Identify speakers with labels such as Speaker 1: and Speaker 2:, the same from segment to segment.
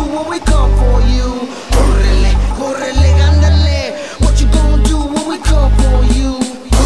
Speaker 1: when we come for you? Córrele, córrele, ándale. What you gonna do when we come for you?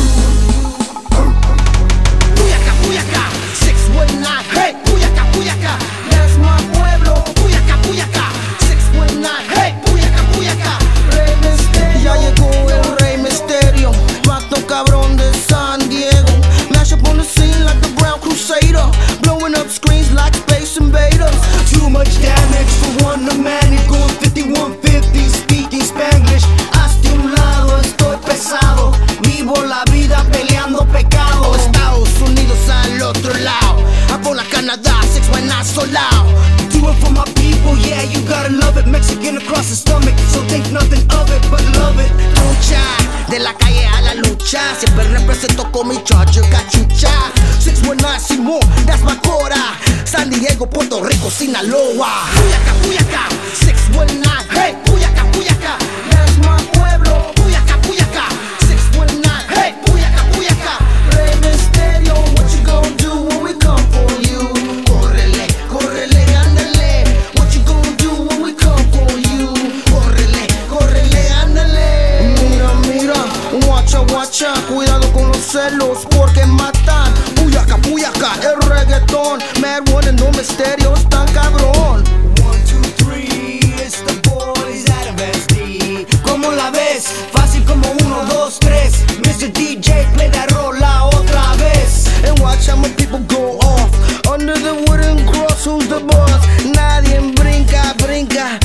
Speaker 1: Puyacá, Puyacá, 619. Hey, Puyacá, Puyacá, that's my pueblo. Puyacá, Puyacá, 619. Hey, Puyacá, Puyacá, Rey Misterio. Ya llegó el Rey Misterio, vato cabrón de San Diego. Mash up on the scene like the Brown Crusader, blowing up screens like Space Invaders.
Speaker 2: Too much damage for one man. You're going 5150, speaking Spanglish. Hasta un lado estoy pesado, vivo la vida peleando pecado.
Speaker 1: Estados Unidos al otro lado, Angola, Canadá, 619 solao.
Speaker 2: Do it for my people, yeah, you gotta love it. Mexican across the stomach, so think nothing of it, but love it.
Speaker 1: Lucha, de la calle a la lucha, siempre represento con mi charger cachucha. 619 Simón, that's my cora. San Diego, Puerto Rico, Sinaloa. Puyacá, Puyacá, 619. Hey, Puyacá, Puyacá, that's my pueblo. Puyacá, Puyacá, 619. Hey, Puyacá, Puyacá, Rey Misterio. What you gonna do when we come for you? Córrele, córrele, ándale. What you gonna do when we come for you? Córrele, córrele, ándale. Mira, mira, guacha, guacha, cuidado con los celos porque matan. Puyacá, Puyacá, el reggaetón. Mad One and no misterios tan cabrón.
Speaker 2: 1, 2, 3, it's the boys out of SD. ¿Cómo la ves? Fácil como 1, 2, 3. Mr. DJ, play that rola otra vez.
Speaker 1: And watch how my people go off. Under the wooden cross, who's the boss? Nadie brinca, brinca.